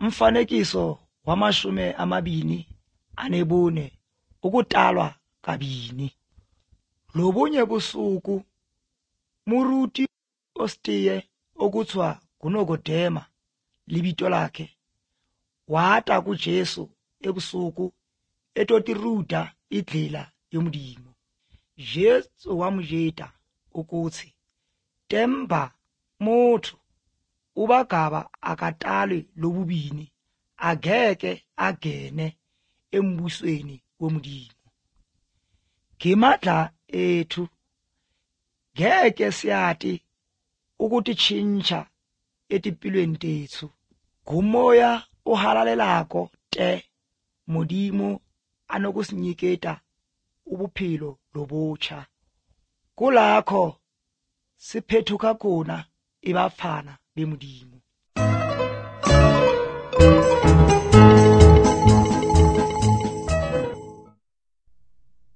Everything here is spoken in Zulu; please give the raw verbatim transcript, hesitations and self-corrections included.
Mfanekiso wamashumi amabini anebune ukutalwa kabini. Lobunye busuku Muruti Ostiye okuthwa nguNikodema libito lakhe wata kuJesu ebusuku etotiruda idlela yomdimo. Jesu wamjeta ukuthi temba muthu ubagaba akatalwe lobubini ageke agene embusweni womdimo. Ngemadla ethu ngeke siyati ukuthi chincha etipilweni tethu ngumoya ohalalelako te modimo anokusinyiketa ubuphilo lobutsha. Kulakho siphethuka khona ibafana bemudimo.